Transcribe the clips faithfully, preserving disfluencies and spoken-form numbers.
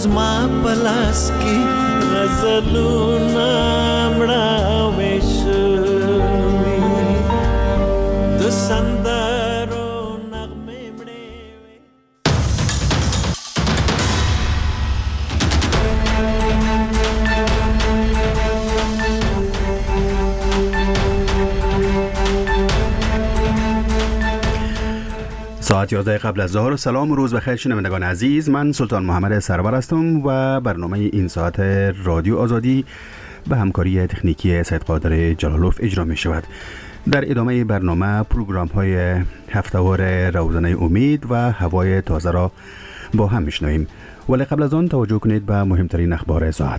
زما پلاس کې غزلونه مړاوې شوي د سندرو نغمې مړې وې. ساعت یازده قبل از ظهر. سلام و روز بخیر شنوندگان عزیز، من سلطان محمد سرور هستم و برنامه این ساعت رادیو آزادی به همکاری تکنیکی سید قادر جلالوف اجرا می شود. در ادامه برنامه پروگرام های هفته‌وار روزنه امید و هوای تازه را با هم میشنویم، ولی قبل از آن توجه کنید به مهمترین اخبار ساعت.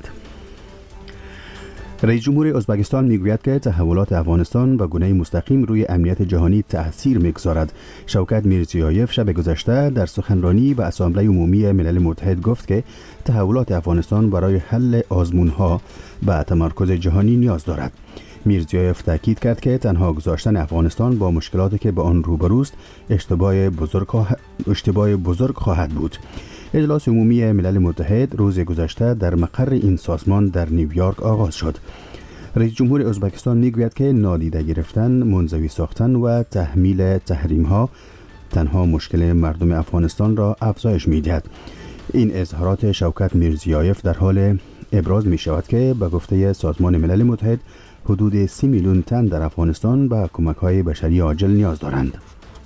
رئیس جمهور ازبکستان میگوید که تحولات افغانستان به گونه مستقیم روی امنیت جهانی تأثیر میگذارد. شوکت میرزیایف شب گذشته در سخنرانی به اسامبله عمومی ملل متحد گفت که تحولات افغانستان برای حل آزمونها به تمرکز جهانی نیاز دارد. میرزیایف تاکید کرد که تنها گذاشتن افغانستان با مشکلاتی که به آن روبروست اشتباه بزرگ خواهد, اشتباه بزرگ خواهد بود. اجلاس عمومی ملل متحد روز گذشته در مقر این سازمان در نیویورک آغاز شد. رئیس جمهور ازبکستان میگوید که نادیده گرفتن، منزوی ساختن و تحمیل تحریم ها تنها مشکل مردم افغانستان را افزایش میدهد. این اظهارات شوکت میرزیایف در حال ابراز می شود که به گفته سازمان ملل متحد حدود سی میلیون تن در افغانستان به کمک های بشری عاجل نیاز دارند.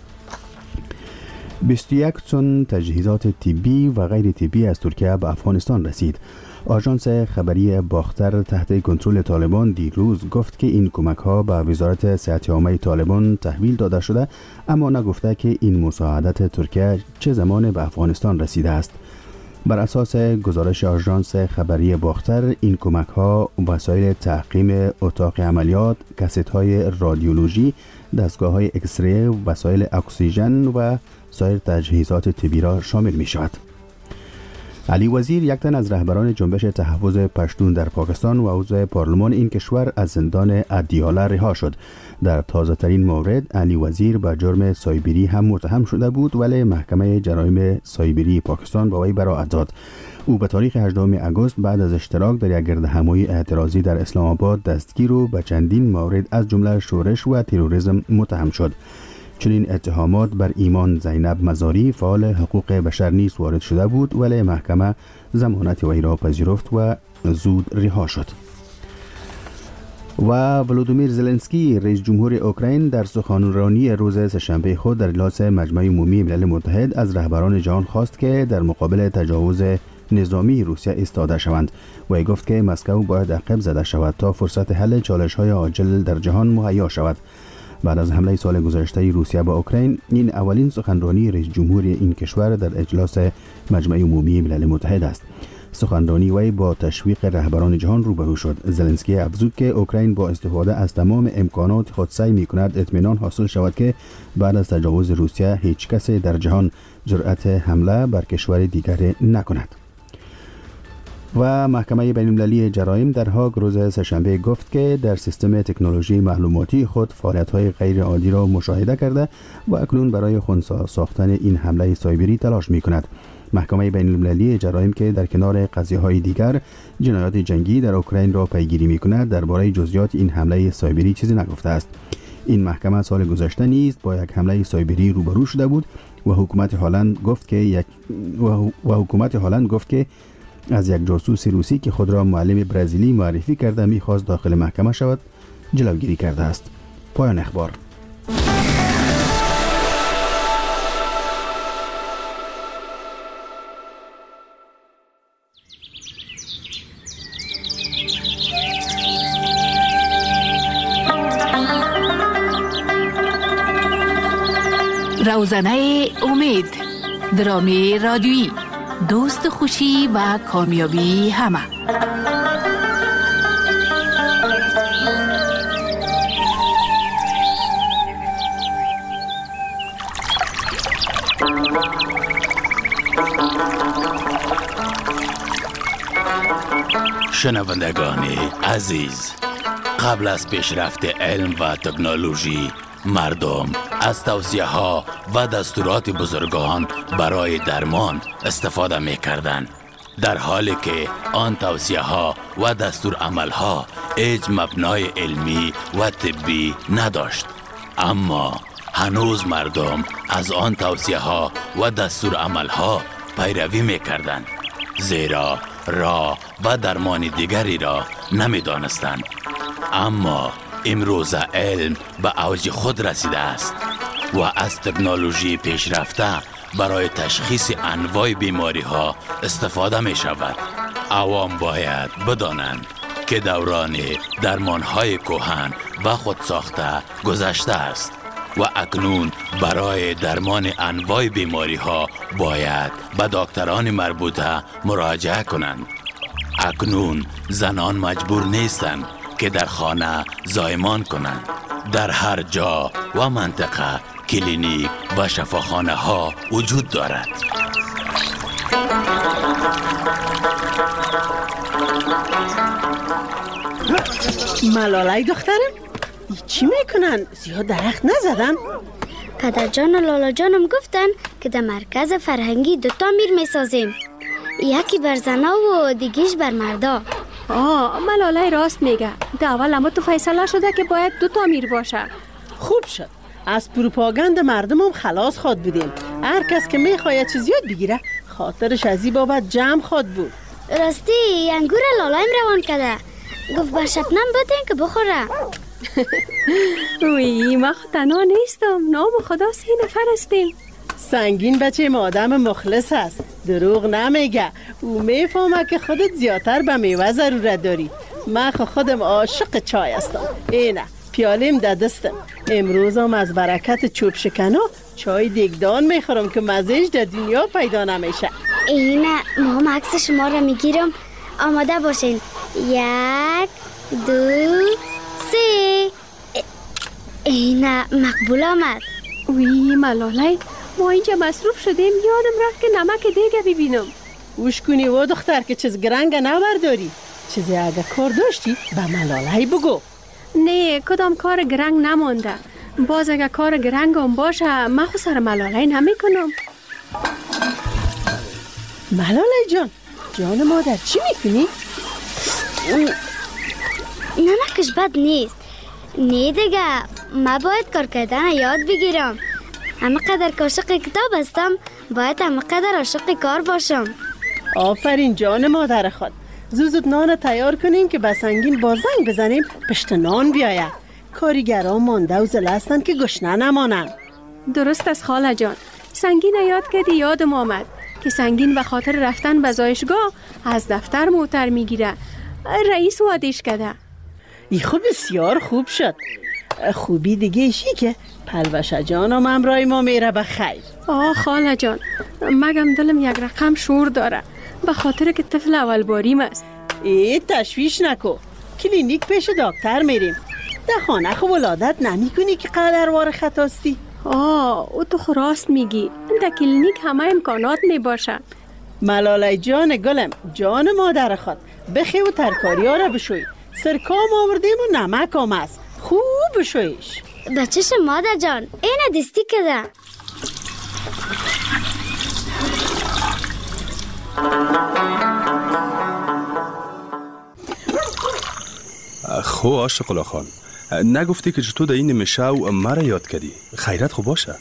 بیست و یک تن تجهیزات طبی و غیر طبی از ترکیه به افغانستان رسید. آژانس خبری باختر تحت کنترل طالبان دیروز گفت که این کمک ها به وزارت صحت عامه طالبان تحویل داده شده، اما نگفته که این مساعدت ترکیه چه زمان به افغانستان رسیده است. بر اساس گزارش آژانس خبری باختر، این کمک ها وسایل تعقیم اتاق عملیات، کاست های رادیولوژی، دستگاه های اکسره، وسایل اکسیژن و سایر تجهیزات طبی را شامل می شود. علی وزیر، یک تن از رهبران جنبش تحفظ پشتون در پاکستان و عضو پارلمان این کشور، از زندان ادیاله رها شد. در تازه ترین مورد علی وزیر به جرم سایبری هم متهم شده بود، ولی محکمه جرایم سایبری پاکستان با وی براءت داد. او به تاریخ هجدهم آگوست بعد از اشتراک در یک گردهمایی اعتراضی در اسلام آباد دستگیر و به چندین مورد از جمله شورش و تروریسم متهم شد. چنین اتهامات بر ایمان زینب مزاری، فعال حقوق بشر نیز وارد شده بود، ولی محکمه ضمانت وی را پذیرفت و زود رها شد. و ولودیمیر زلنسکی، رئیس جمهور اوکراین، در سخنرانی روز سه‌شنبه خود در اجلاس مجمع عمومی ملل متحد از رهبران جهان خواست که در مقابل تجاوز نظامی روسیه ایستاده شوند. وی گفت که مسکو باید عقب زده شود تا فرصت حل چالش‌های عاجل در جهان مهیا شود. بعد از حمله سال گذشته روسیه به اوکراین، این اولین سخنرانی رئیس جمهور این کشور در اجلاس مجمع عمومی ملل متحد است. سخنرانی وی با تشویق رهبران جهان روبرو شد. زلنسکی افزود که اوکراین با استفاده از تمام امکانات خود سعی می‌کند اطمینان حاصل شود که بعد از تجاوز روسیه هیچ کس در جهان جرأت حمله بر کشور دیگر نکند. و محکمه بین‌المللی جرایم در هاگ روز سه‌شنبه گفت که در سیستم تکنولوژی معلوماتی خود فعالیت‌های غیر عادی را مشاهده کرده و اکنون برای خنثی ساختن این حمله سایبری تلاش می‌کند. محکمه بین‌المللی جرایم که در کنار قضیه‌های دیگر جنایات جنگی در اوکراین را پیگیری می‌کند، درباره جزئیات این حمله سایبری چیزی نگفته است. این محکمه سال گذشته نیز با یک حمله سایبری روبرو شده بود و حکومت هلند گفت که یک و حکومت هلند گفت که از یک جاسوس روسی که خود را معلم برزیلی معرفی کرده می‌خواست داخل محکمه شود جلوگیری کرده است. پایان اخبار. روزنه امید، درامی رادیویی، دوست خوشی و کامیابی همه. شنوندگان عزیز، قبل از پیشرفت علم و تکنولوژی، مردم از توصیه ها و دستورات بزرگان برای درمان استفاده می کردن. در حالی که آن توصیه ها و دستور عمل ها هیچ مبنای علمی و طبی نداشت. اما هنوز مردم از آن توصیه ها و دستور عمل ها پیروی میکردند، زیرا راه و درمان دیگری را نمیدانستند. اما امروز علم به اوج خود رسیده است و از تکنولوژی پیشرفته برای تشخیص انواع بیماری ها استفاده می شود. عوام باید بدانند که دوران درمان های کهن و خود ساخته گذشته است و اکنون برای درمان انواع بیماری ها باید به دکتران مربوطه مراجعه کنند. اکنون زنان مجبور نیستند که در خانه زایمان کنند. در هر جا و منطقه کلینیک و شفاخانه ها وجود دارد. ملالای دخترم، چی میکنن؟ زیاد درخت نزدن؟ پدر جان و لالا جانم گفتن که در مرکز فرهنگی دوتا میر میسازیم، یکی بر زنا و دیگیش بر مردا. آه، ملالای راست میگه. ده اول اما تو فیصله شده که باید دوتا میر باشه. خوب شد، از پروپاگاند مردمم خلاص خواد بودیم. هر کس که میخواید چیز یاد بگیره خاطرش از این بابت جمع خواد بود. راستی انگور لالایم روان کرده، گفت بر شبنم بدین که بخوره. وی ما تنها نیستم، نام خدا سه نفر هستیم. سنگین بچه ما آدم مخلص هست، دروغ نمیگه. او میفهمه که خودت زیادتر به میوه ضرورت داری. من خودم عاشق چای هستم. اینه پیالیم در دستم. امروز هم از برکت چوب شکنو چای دیگدان میخورم که مزهش در دنیا پیدا نمیشه. اینه ما هم عکس شما را میگیرم، آماده باشین. یک دو سه. اینه مقبول آمد. وی ملالای، ما اینجا مصروف شدیم، یادم رفت که نمک دیگه ببینم. وش کنی و دختر که چیز گرنگ نبرداری. چیزی اگه کار داشتی به ملالای بگو. نه، کدام کار گرنگ نمانده. باز اگه کار گرنگ هم باشه من خود سر ملالای نمی کنم. ملالای جان، جان مادر چی میکنی؟ نمکش بد نیست. نه دیگه، من باید کار کردن یاد بگیرم. همه قدر که عاشق کتاب هستم باید همه قدر عاشق کار باشم. آفرین جان مادر خود. زود نان تیار کنیم که به سنگین با زنگ بزنیم پشت نان بیاید. کاریگران مانده و زله هستند که گشنه نمانند. درست از خاله جان. سنگین یاد کردی یادم آمد که سنگین به خاطر رفتن به زایشگاه از دفتر موتر میگیره. رئیس وادش کرده. ای خوب بسیار خوب شد. خوبی دیگه ایشی که پلوشه جانم امرای ما میره به خیر. آه خاله جان، مگم دلم یک رقم شور داره به خاطر که طفل اول باریم است. ای تشویش نکو، کلینیک پیش دکتر میریم. در خانه خوب ولادت نمی کنی که قدروار خطاستی. آه او تو خراست میگی، در کلینیک همه امکانات میباشه. ملالای جان گلم، جان مادر خود، بخی و ترکاری ها را بشوی. سرکام آوردیم و نمک هم است، خوب بشویش. بچهش مادر جان، اینه دستی کده. خو عاشق الله خان، نگفتی که چطور در این میشه و مرا یاد کردی؟ خیرت خوب باشه.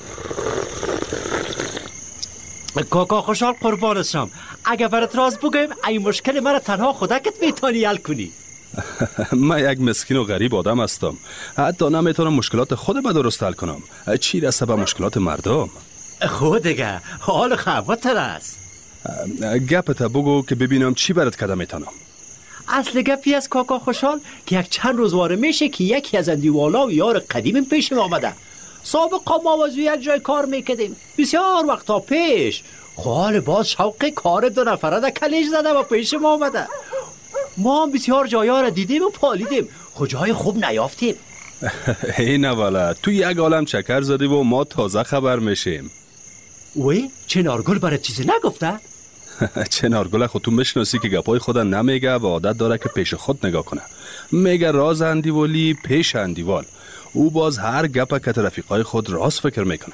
کاکا خوشحال قربانشم. اگه برات راز بگم این مشکل مرا تنها خودکت میتونی حل کنی. من یک مسکین و غریب آدم هستم، حتی نمیتونم مشکلات خود به درست حل کنم، چی رسه به مشکلات مردم. خود دیگه حال خبرتر است. گپت بگو که ببینم چی برات کده میتونم. اصل گپی از کاکا خوشحال که یک چند روزواره میشه که یکی از اندیوالا و یار قدیمم پیش آمده. سابقا ما وزو یک جای کار میکردیم بسیار وقتا پیش. حال باز شوق کار دو نفره در کلیج زده و پیش ما آمده. ما هم بسیار جایا را دیدیم و پالیدیم، کجای خوب نیافتیم. این والا تو یک عالم چکر زدی و ما تازه خبر میشیم. وی چنارگل برای چیزی نگفته؟ چنارگل خود تو میشناسی که گپای خود نمیگه و عادت داره که پیش خود نگاه کنه. میگه راز اندیوالی پیش اندیوال. او باز هر گپ که رفیقای خود راست فکر میکنه.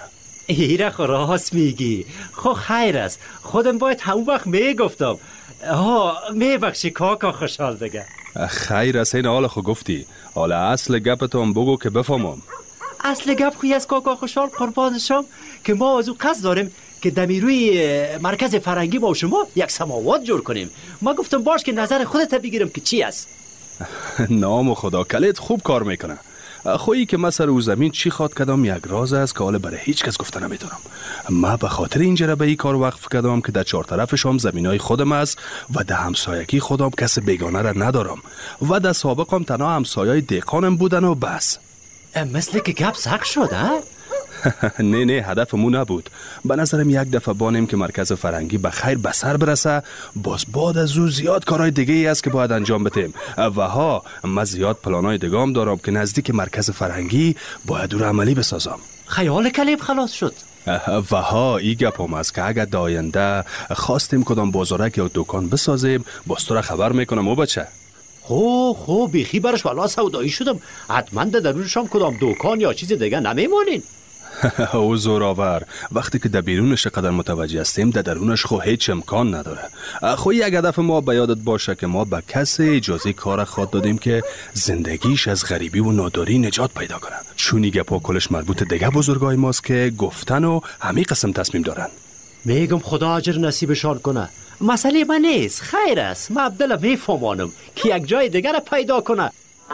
ایره خو راست میگی. خو خیر است، خودم باید همون وقت میگفتم. ها میبخشی کاکا خوشحال دیگه. خیر است، این حال خو گفتی. حالا اصل گپتو هم بگو که بفهمم. اصل گپ خوی از کاکا خوشحال قربانشم که ما از او قصد داریم که دمیروی مرکز فرنگی با شما یک سماوات جور کنیم. ما گفتم باش که نظر خودت بگیرم که چی است. نام خدا، کلت خوب کار میکنه. خویی که من سر او زمین چی خواد کدام یک راز است که حالا برای هیچ کس گفته نمیتونم. من به خاطر اینجا به این کار وقف کردم که در چهار طرفش هم زمینای خودم است و در همسایگی خودم کس بیگانه را ندارم و در سابقم تنها همسایای دهقانم بودن و بس. مثل که گپ سخت شد ها؟ نه نه، هدفمون نبود. به نظرم یک دفعه بانیم که مرکز فرنگی به خیر به سر برسه، باز بعد از او زیاد کارهای دیگه ای است که باید انجام بدیم. و ها من زیاد پلانای دیگه هم دارم که نزدیک مرکز فرنگی باید او را عملی بسازم. خیال کلیم خلاص شد. و ها ای گپ هم است که اگر داینده خواستیم کدام بازارک یا دکان بسازیم باز تو را خبر میکنم. او بچه خو خو بیخی برش والا سودایی شدم. حتما درونش هم کدام دکان یا چیز دیگه نمیمونین. او زوراور، وقتی که در بیرونش قدر متوجه هستیم در درونش خو هیچ امکان نداره. خو یک هدف ما به یادت باشه که ما به کسی اجازه کار خود دادیم که زندگیش از غریبی و ناداری نجات پیدا کنه. چون این گپا کلش مربوط دیگه بزرگای ماست که گفتن و همین قسم تصمیم دارن. میگم خدا اجر نصیبشان کنه. مسئله من نیست، خیر است. من عبدالله میفهمانم که یک جای دیگر پیدا کنه.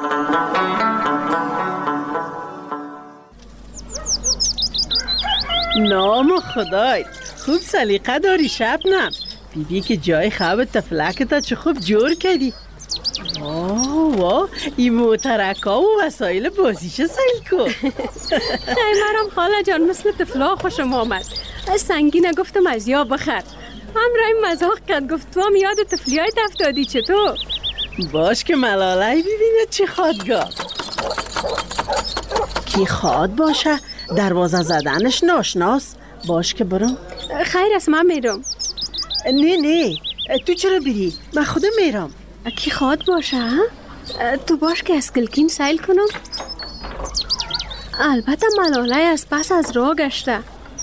نام خدای، خوب سلیقه داری شبنم. بیبی که جای خواب تفلکتا چه خوب جور کردی. واه واه، این موترکا و وسایل بازیشه سیل کن. خیمرم خاله جان مثل تفلا خوشم آمد. سنگینه گفتم از یا بخر. همراهی مزاق کرد، گفت تو هم یاد تفلیای افتادی چطور؟ باش که ملاله ببینه چی خوادگاه. کی خواد باشه دروازه زدنش ناشناس. باش که برم. خیر است من میرم. نه نه تو چرا بری؟ من خودم میرم. کی خواد باشه ها؟ تو باش که از کلکین سیل کنم. البته ملاله از پس از راه گشته.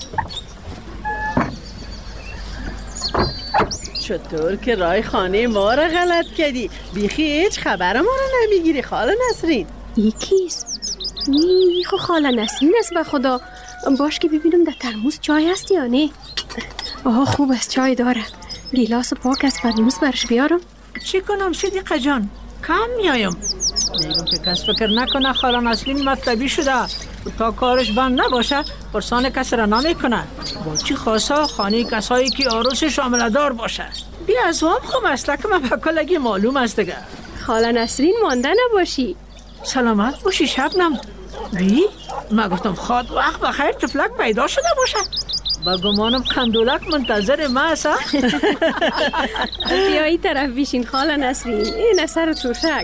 چطور که رای خانه ما را غلط کردی؟ بیخی هیچ خبر ما را نمیگیری خاله نسرین. یکیست؟ نی خو خاله نسرین است به خدا. باش که ببینم در ترموز چای هست یا نه. آها خوب است چای داره. گیلاس پاک از ترموز برش بیارم. چی کنم صدیقه جان؟ کم میایم. میگم که کس فکر نکنه خاله نسرین مطلبی شده تا کارش بند نباشه پرسان کس را نمیکنه. با چی خاصا خانه کسایی که عروس شامل دار باشه. بیا از هم خو مسلک من به کلگی معلوم است دیگه. خاله نسرین مانده نباشی. سلامت باشی شبنم. بی؟ من گفتم خواد وقت بخیر تفلک پیدا شده باشه. با گمانم کندولک منتظر ما است. بیایی طرف بیشین خاله نسرین. این اثر توشک.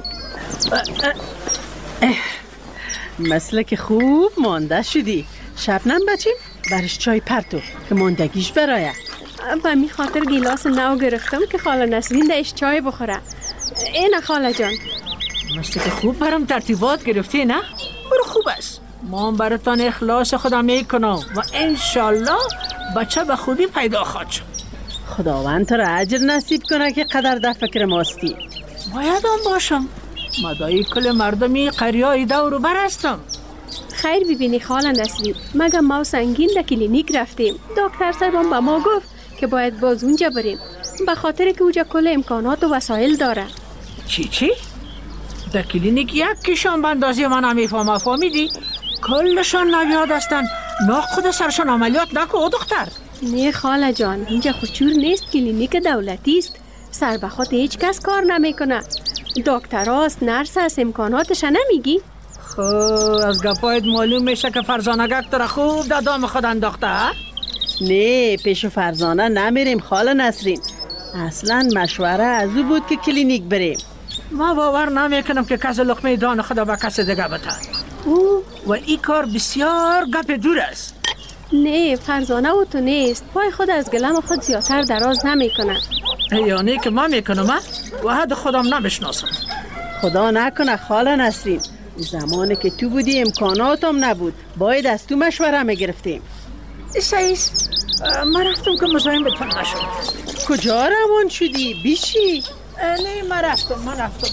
مثل که خوب مانده شدی. شبنم بچیم برش چای پرتو که ماندگیش برایه. به می خاطر گیلاس نو گرفتم که خاله نسرین دهش چای بخوره. اینه خاله جان. مثل که خوب برام ترتیبات گرفتی نه؟ برو خوب است. ما براتان اخلاص خدا میکنم و انشالله بچه به خوبی پیدا خواهد شد. خداوند تو را اجر نصیب کنه که قدر در فکر ماستی. باید هم باشم. مدایی کل مردمی قریای دور بر هستم. خیر ببینی خاله نسرین، مگه ما سنگین در کلینیک رفتیم. دکتر صاحبم به ما گفت که باید باز اونجا بریم به خاطر که اونجا کل امکانات و وسایل داره. چی چی؟ در کلینیک یک کشان بندازی من نمیفهمم. فهمیدی؟ کلشان نویاد هستن. ناخود سرشان عملیات نکو او دختر. نه خاله جان، اینجا خودشور نیست، کلینیک دولتی است. سر به خاطر هیچ کس کار نمیکنه. دکتر هاست، نرس هست، امکاناتش نمیگی؟ خب از گفایت معلوم میشه که فرزانگک تو را خوب در دام خود انداخته. نه پیش فرزانه نمیریم خاله نسرین. اصلا مشوره از او بود که کلینیک بریم. ما باور نمیکنم که کس لقمه دان خدا به کس دیگه بده. او و این کار بسیار گپ دور است. نه فرزانه و تو نیست. پای خود از گلم خود زیادتر دراز نمیکنه. یعنی که ما میکنم و حد خودم نمیشناسم. خدا نکنه خاله نسرین. زمانی که تو بودی امکاناتم نبود. باید از تو مشوره میگرفتیم. سعیس من رفتم که مزاحم بتون نشد. کجا روان شدی؟ بیشی؟ نه من رفتم من رفتم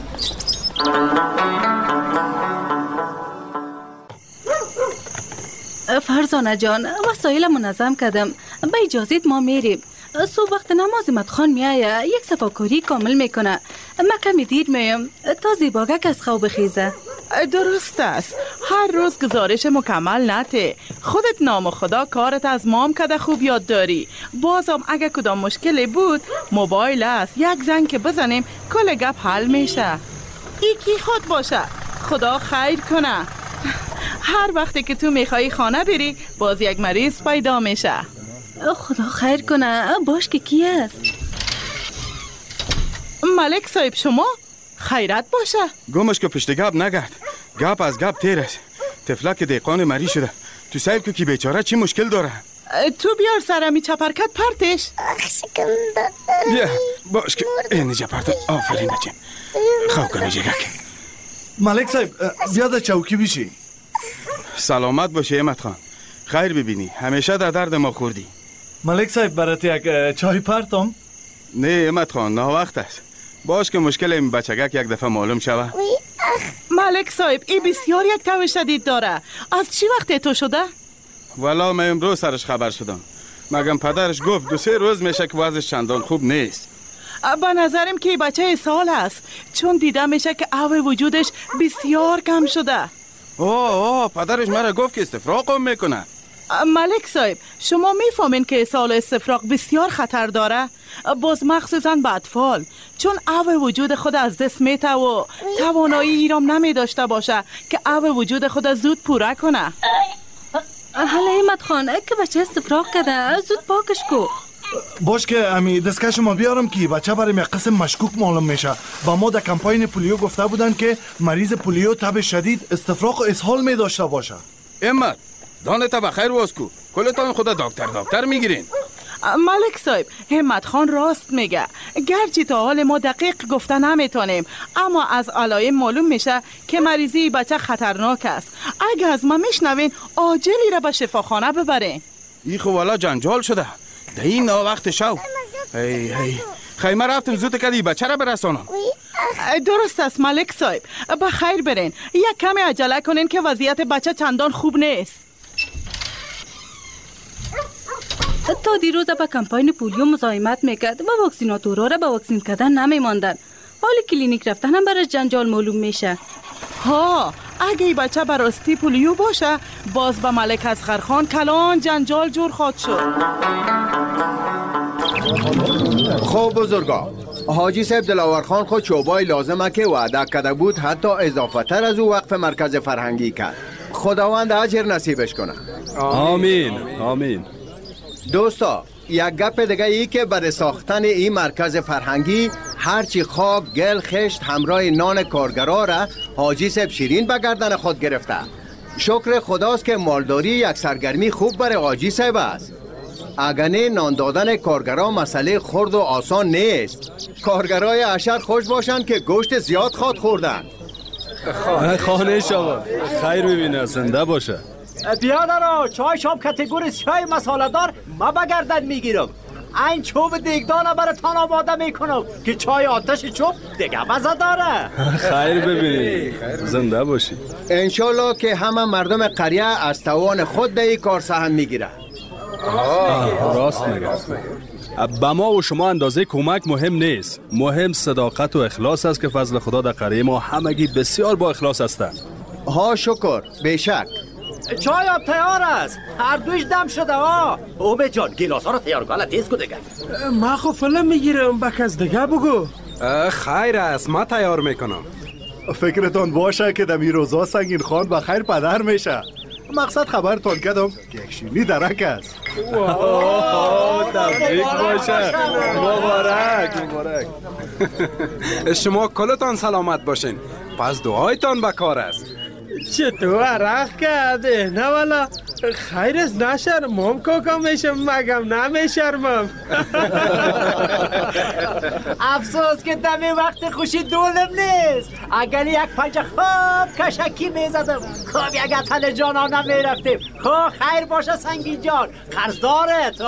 فرزانه جان وسایل منظم کردم، به اجازت ما میریم. صبح وقت نماز مدخان میایه یک صفاکاری کامل میکنه. ما کمی دیر میام تا زیباگک از خواب خیزه. درست است، هر روز گزارش مکمل نته. خودت نام خدا کارت از مام کده خوب یاد داری. بازم اگه کدام مشکلی بود موبایل است، یک زنگ که بزنیم کل گپ حل میشه. یکی خود باشه، خدا خیر کنه. هر وقتی که تو میخوایی خانه بری باز یک مریض پیدا میشه. خدا خیر کنه. باش که کی است؟ ملک صاحب شما؟ خیرت باشه. گمش که پشت گپ نگرد، گپ از گپ تیر است. تفلک دیقان مری شده. تو سیب که کی بیچاره چی مشکل داره؟ تو بیار سرمی چپرکت پرتش. بیا باش که اینجا پرتم. آفرین نجیم خواه کنی جگک. ملک صاحب بیا در چوکی بیشی. سلامت باشه احمد خان، خیر ببینی. همیشه در درد ما خوردی. ملک صاحب برات یک چای پرتم؟ نه احمد خان نه وقت است. باش که مشکل این بچگک یک دفعه معلوم شوه. ملک صاحب ای بسیار یک تو شدید داره. از چی وقت تو شده؟ والا من امروز سرش خبر شدم. مگم پدرش گفت دو سه روز میشه که وضعش چندان خوب نیست. به نظرم که بچه سال است، چون دیده میشه که آب وجودش بسیار کم شده. اوه اوه پدرش مرا گفت که استفراغ هم میکنه. ملک صاحب شما میفهمین که سال استفراغ بسیار خطر داره، باز مخصوصا به اطفال، چون آب وجود خود از دست میته و توانایی ایرام نمی داشته باشه که آب وجود خود زود پوره کنه. حالا احمد خان که بچه استفراغ کرده زود پاکش کو. باش که امی دستکش ما بیارم که بچه برای یک قسم مشکوک معلوم میشه. با ما در کمپاین پولیو گفته بودن که مریض پولیو تب شدید استفراغ و اسهال می داشته باشه. احمد دانتا بخیر واسکو، کلتان خدا دکتر دکتر میگیرین. ملک صاحب همت خان راست میگه، گرچه تا حال ما دقیق گفته نمیتونیم، اما از علائم معلوم میشه که مریضی بچه خطرناک است. اگه از ما میشنوین عاجلی را به شفاخانه ببرین. ای خو والا جنجال شده ده این نا وقت شو. هی هی خیمه رفتم زود کدی بچه را برسانم. درست است ملک صاحب، به خیر برین. یک کمی عجله کنین که وضعیت بچه چندان خوب نیست. تا دیروز به کمپاین پولیو مزاحمت میکرد و واکسیناتورها را به واکسین کردن نمیماندن. حالی کلینیک رفتن هم برای جنجال معلوم میشه. ها اگه ای بچه براستی پولیو باشه باز به ملک اصغر خان کلان جنجال جور خواهد شد. خب بزرگا، حاجی صاحب دلاور خان خود چوبای لازمه که وعده کرده بود حتی اضافه تر از او وقف مرکز فرهنگی کرد. خداوند اجر نصیبش کنه. آمین آمین. دوستا یک گپ دیگه ای که برای ساختن این مرکز فرهنگی هرچی خاک گل خشت همراه نان کارگرا را حاجی صاحب شیرین به گردن خود گرفته. شکر خداست که مالداری یک سرگرمی خوب برای حاجی صاحب است. اگرنه نان دادن کارگرا مسئله خرد و آسان نیست. کارگرای اشر خوش باشند که گوشت زیاد خواد خوردن. خانه شما خیر ببینه، زنده باشه. بیادرا چای شام کتگوری چای مساله دار ما بگردن میگیرم. این چوب دیگدانه برای تان آماده میکنم که چای آتش چوب دیگه مزه داره. خیر ببینی، زنده باشی. انشالله که همه مردم قریه از توان خود در این کار سهم میگیره. راست میگه. با ما و شما اندازه کمک مهم نیست، مهم صداقت و اخلاص است که فضل خدا در قریه ما همگی بسیار با اخلاص هستند. ها شکر، بیشک. چای آب تیار است، هر دویش دم شده ها. اومه جان گیلاس ها رو تیار کن، تیز کن دیگه. ما خو فلم میگیرم، با کس دیگه بگو. خیر است، ما تیار میکنم. فکرتان باشه که دمی روزا سنگین خان با خیر پدر میشه. مقصد خبرتان کردم که یک شیرینی درک است. تبریک باشه، مبارک مبارک. شما کلتان سلامت باشین، پس دعایتان بکار است. چطور عرق کرده؟ نه والا خیر است نشرمم کاکا میشم مگم نمیشرمم. افسوس که دمی وقت خوشی دولم نیست. اگر یک پنجه خواب کشکی میزدم خواب یک تل جانا نمیرفتیم. خواه خیر باشه سنگی جان قرضدارت.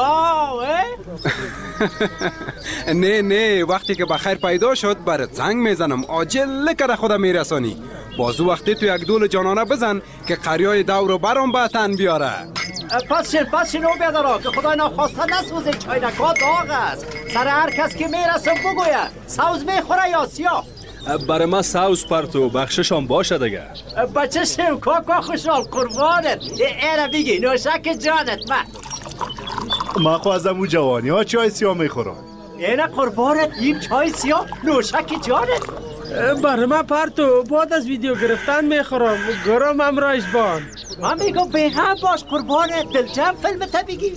نه نه وقتی که بخیر پیدا شد برات زنگ میزنم عاجل کرده خودم میرسانی. بازو وقتی تو یک دول جانانه بزن که قریای دور رو برام به تن بیاره. پس شن پس شنو بیادارا که خدای ناخواسته نسوزه چاینکا داغ است. سر هر کس که میرسه بگویه سوز میخوره یا سیاه. برای ما سوز پرتو بخششان باشه دیگه. بچه شم کاکا خوشحال قربانت. ایره بگی نوشک جانت. من ما خو از امو جوانی ها چای سیاه میخورم. اینه قربانت این چای سیاه نوشک جانت. برای من پرتو بعد از ویدیو گرفتن میخورم گرم امرایش بان. من میگم به هم باش قربانت دلجم فیلم تا بگی.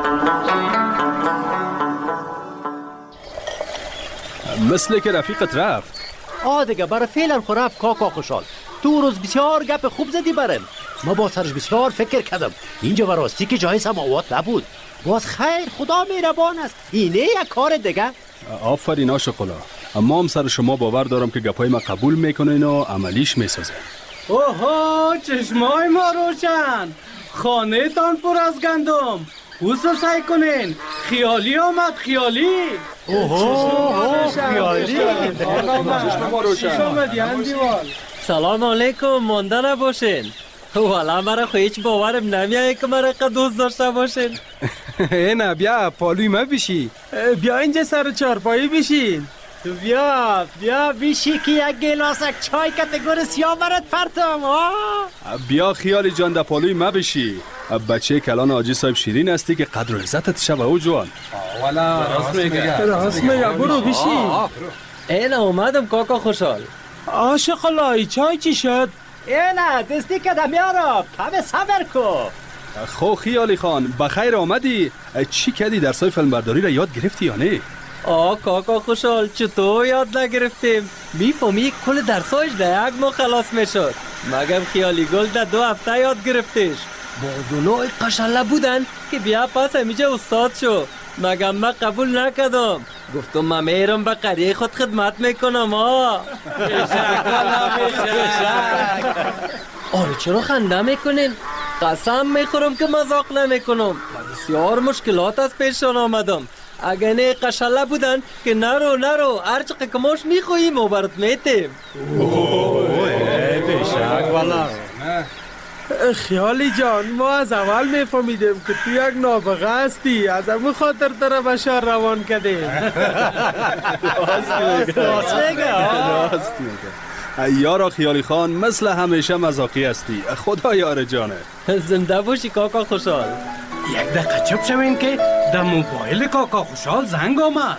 مثل که رفیقت رفت. آه دیگه برای فعلا خو رفت کاکا خوشحال. تو روز بسیار گپ خوب زدی برم. ما با سرش بسیار فکر کردم. اینجا براستی که جای سماوات نبود. باز خیر خدا مهربان است. اینه یک کار دیگه. آفرین آشقلا. اما هم سر شما باور دارم که گپای ما قبول میکنین و عملیش میسازه. اوه چشمای ما روشن. خانه تان پر از گندم. حوصله سعی کنین. خیالی آمد خیالی. اوه خیالی. چشم ما روشن. سلام علیکم مانده نباشین. والا مرا خو هیچ باورم نمیایه که مرا قد دوست داشته باشین. اینه بیا پالوی ما بشی. بیا اینجا سر چارپایی بشین. بیا بیا بیشی که یک گلاسک چای کتگور سیاه برات پرتم. بیا خیالی جان در پالوی ما بشی. بچه کلان آجی صاحب شیرین هستی که قدر و عزتت شبه او جوان. والا راست میگه راست میگه برو بشی. اینه اومدم کاکا خوشحال. آشقلای چای چی شد؟ اینه دستی که دمیارم کم صبر کو. خو خیالی خان بخیر آمدی. چی کردی درسای فیلمبرداری را یاد گرفتی یا نه؟ آه کاکا خوشحال چطور یاد نگرفتیم؟ میفهمی کل درسایش در یک ماه خلاص میشد. مگم خیالی گل در دو هفته یاد گرفتیش. بادونای قشله بودن که بیا پس همیجا استاد شو. مگم من قبول نکردم. گفتم من میرم به قریه خود خدمت میکنم. آه آره چرا خنده میکنین؟ قسم میخورم که مذاق نمیکنم. بسیار مشکلات از پیشان آمدم. اگه نه قشله بودن که نرو نرو هر چقدر کماش میخوییم و برات میتیم. بیشک والا. خیالی جان ما از اول میفهمیدیم که تو یک نابغه هستی. از همون خاطر تر بشار روان کردیم. راست میگه راست میگه. یارا خیالی خان مثل همیشه مزاقی هستی. خدا یار جانه. زنده باشی کاکا خوشحال. یک دقیقه چپ شوین که در موبایل کاکا خوشحال زنگ آمد.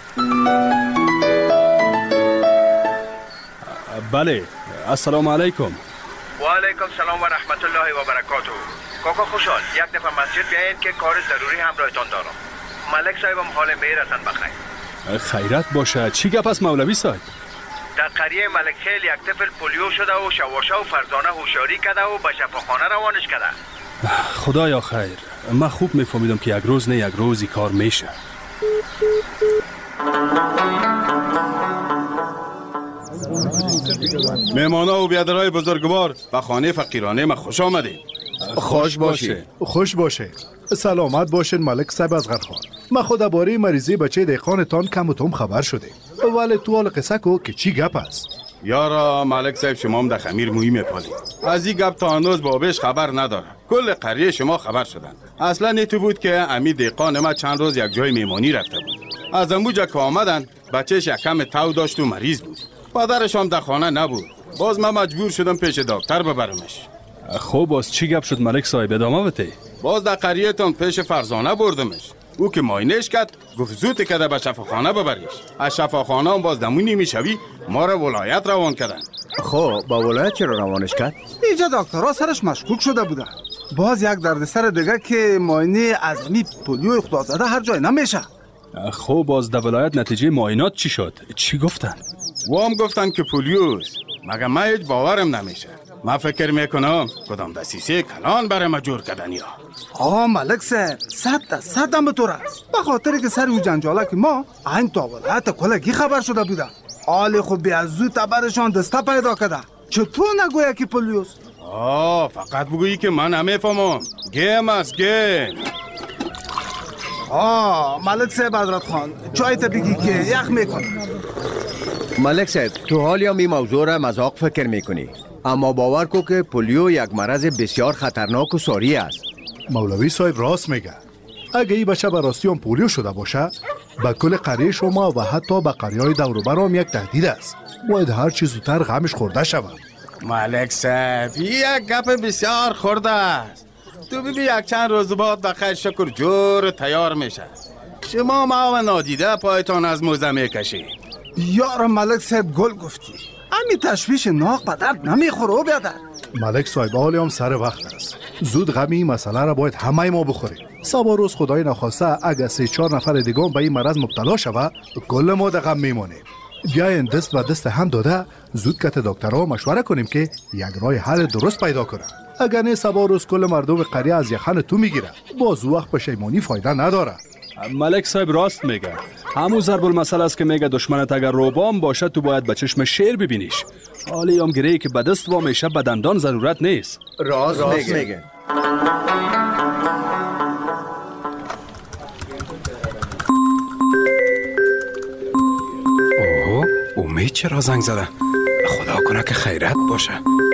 بله السلام علیکم. و علیکم سلام و رحمت الله و برکاته. کاکا خوشحال یک دفعه مسجد بیاین که کار ضروری همراهتان دارم. ملک صاحبم حال میرسن بخیر. خیرت باشه. چی گپ است مولوی صاحب؟ در قریه ملک خیل یک طفل پولیو شده و شواشا و فرزانه هوشیاری کرده و به شفاخانه روانش کرده. خدایا خیر. من خوب میفهمیدم که یک روز نه یک روزی کار میشه. مهمانا و بیادرهای بزرگوار به خانه فقیرانه ما خوش آمدید. خوش باشه. خوش باشه. سلامت باشین ملک صاحب از غرخان. من خود باره مریضی بچه دیخانتان کم و توم خبر شده. ولی تو حال قصه کو که چی گپ است؟ یارا ملک صاحب شما هم در خمیر مویی میپالید. از این گپ تا هنوز بابش خبر نداره. کل قریه شما خبر شدن. اصلا نیتو بود که امی دیقان ما چند روز یک جای میمانی رفته بود. از اموجا که آمدن بچهش یک کم تاو داشت و مریض بود. پدرش هم در خانه نبود. باز من مجبور شدم پیش دکتر ببرمش. خب باز چی گپ شد ملک صاحب ادامه بده؟ باز در قریه تون پیش فرزانه بردمش. او که ماینش کرد گفت زود که به شفاخانه ببریش. از شفاخانه هم باز دمونی میشوی ما را ولایت روان کردن. خب با ولایت چرا روانش کرد؟ اینجا دکترها سرش مشکوک شده بودن. باز یک دردسر دیگه که معاینه از می پولیو خدازده هر جای نمیشه. خب باز در ولایت نتیجه معاینات چی شد؟ چی گفتن؟ و هم گفتن که پولیوست. مگه من هیچ باورم نمیشه. من فکر میکنم کدام دسیسه کلان برای ما جور کردن یا آه ملک صاحب صد تا صد هم به طور است. به خاطر که سر او جنجاله که ما این تا ولایت کلگی خبر شده بوده. آل خوب بی از زود تبرشان دسته پیدا کرده. چطور نگویا که پولیوست؟ آه فقط بگویی که من نمیفهمم. گیم است گیم. آه ملک صاحب حضرت خان چای تا بگی که یخ میکنه. ملک صاحب تو حال یا می موضوع را مذاق فکر میکنی، اما باور کو که پولیو یک مرض بسیار خطرناک و ساری است. مولوی صاحب راست میگه. اگه این بچه به راستی هم پولیو شده باشه به کل قریه شما و حتی به قریه های دور و بر هم یک تهدید است. باید هر چیز زودتر غمش خورده شود. ملک صاحب یک گپ بسیار خورده است. تو ببین یک چند روز بعد بخیر شکر جور تیار میشه. شما ما و نادیده پایتان از موزه میکشید. یار ملک صاحب گل گفتی. امی تشویش ناق به درد نمیخوره و بیادر. ملک صاحب حالی هم سر وقت است. زود غمی این مسئله را باید همه ما بخوریم. صبح روز خدای نخواسته اگر سه چهار نفر دیگه به این مرض مبتلا شود کل ما در غم میمانیم. بیاین دست و دست هم داده زود کت دکترها مشوره کنیم که یک راه حل درست پیدا کنه. اگر نه صبح روز کل مردم قریه از یخن تو میگیره باز وقت پشیمانی فایده نداره. ملک صاحب راست میگه. همون ضرب المثل است که میگه دشمنت اگر روبام باشه تو باید به چشم شیر ببینیش. حالی هم گریه که به دست با میشه به دندان ضرورت نیست. راست, راست میگه, میگه. اوه امید چرا زنگ زده؟ خدا کنه که خیرت باشه.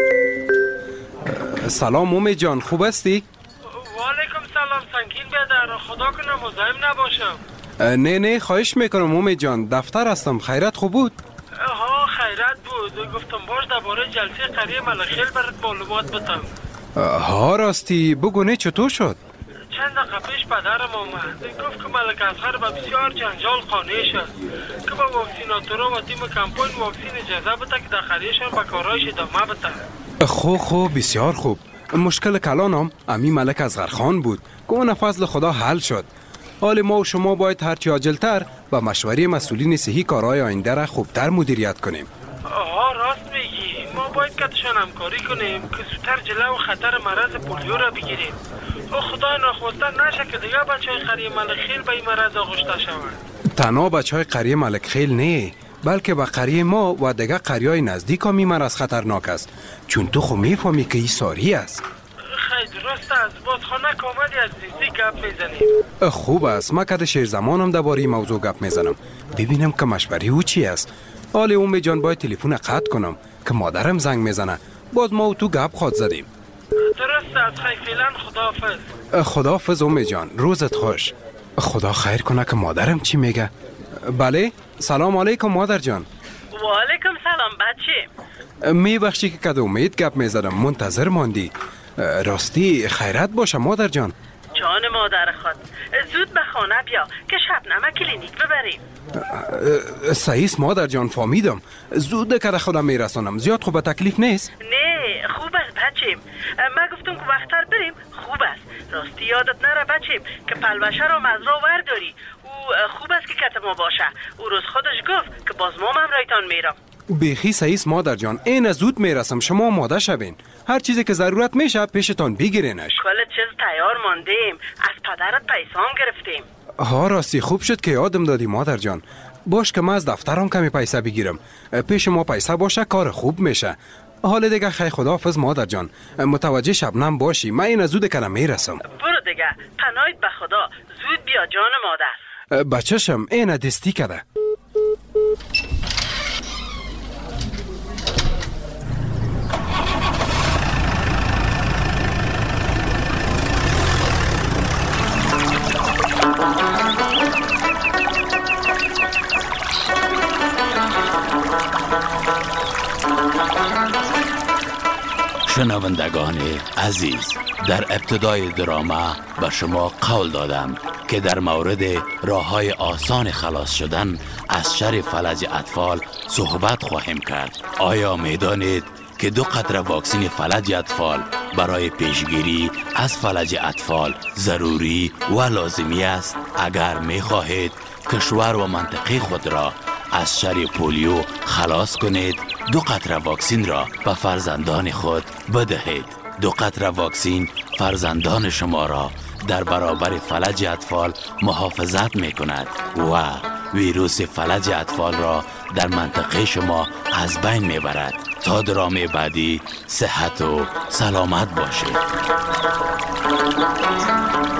سلام امید جان خوب هستی؟ وعلیکم سلام سنگین بیادر. خدا کنه مزاحم نباشم. نه نه خواهش میکنم امید جان دفتر هستم. خیرت خوب بود؟ ها خیرت بود. گفتم باش درباره جلسه قریه ملخیل برات معلومات بدم. ها راستی بگو نه چطور شد؟ چند دقیقه پیش پدرم آمد گفت که ملک اصغر به بسیار جنجال قانع شد که با واکسیناتورا و تیم کمپاین واکسین اجازه بده که در قریهشان به کارهایش ادامه بده. خوب خوب بسیار خوب. مشکل کلانم امی ملک اصغر خان بود که اون فضل خدا حل شد. حال ما و شما باید هرچی عاجلتر با مشوره مسئولین صحی کارهای آینده را خوبتر مدیریت کنیم. آها راست میگی. ما باید کتشان همکاری کنیم که زودتر جلو خطر مرض پولیو را بگیریم. او خدای نخواسته نشه که دیگه بچه های قریه ملکخیل به این مرض آغشته شوند. تنها بچه های قریه ملکخیل نه بلکه به قریه ما و دیگه قریه های نزدیک هم این مرض خطرناک است. چون تو خو میفهمی که این ساری است. خیلی درست است. بازخانه کاملی از دیزی گپ میزنیم. خوب است. ما کده شیر زمانم درباره این موضوع گپ میزنم ببینم که مشوره او چی است. حالی اومی جان باید تلفن قطع کنم که مادرم زنگ میزنه. باز ما و تو گپ خواد زدیم. درست است. خیلی فعلا خداحافظ. خداحافظ اومی جان. روزت خوش. خدا خیر کنه که مادرم چی میگه. بله سلام علیکم مادر جان. و علیکم سلام بچه. میبخشی که کده امید گپ میزدم منتظر ماندی. راستی خیرت باشه مادر جان. جان مادر خود زود به خانه بیا که شبنم کلینیک ببریم. سعیس مادر جان فهمیدم. زود که خودم میرسانم. زیاد خوب تکلیف نیست؟ نه خوب است بچیم. ما گفتم که وقتر بریم. خوب است. راستی یادت نره بچیم که پلوشه را مزرا ورداری. او خوب است که کت ما باشه. او روز خودش گفت که باز ما هم رایتان میرم. بیخی سعیس مادر جان این زود میرسم. شما ماده شوین. هر چیزی که ضرورت میشه پیشتان بگیرینش. کل چیز تیار ماندیم. از پدرت پیسام گرفتیم. ها راستی خوب شد که یادم دادی مادر جان. باش که من از دفترم کمی پیسه بگیرم. پیش ما پیسه باشه کار خوب میشه. حال دیگه خیلی خداحافظ مادر جان. متوجه شبنم باشی. من این زود کنم میرسم. برو دیگه. پناهت به خدا. زود بیا جان مادر. بچه‌شم این دستی کده. شنوندگان عزیز در ابتدای درامه به شما قول دادم که در مورد راه‌های آسان خلاص شدن از شر فلج اطفال صحبت خواهیم کرد. آیا میدانید که دو قطره واکسن فلج اطفال برای پیشگیری از فلج اطفال ضروری و لازمی است؟ اگر می خواهید کشور و منطقه خود را از شر پولیو خلاص کنید دو قطره واکسین را به فرزندان خود بدهید. دو قطره واکسین فرزندان شما را در برابر فلج اطفال محافظت می کند و ویروس فلج اطفال را در منطقه شما از بین می برد. تا درام بعدی صحت و سلامت باشید.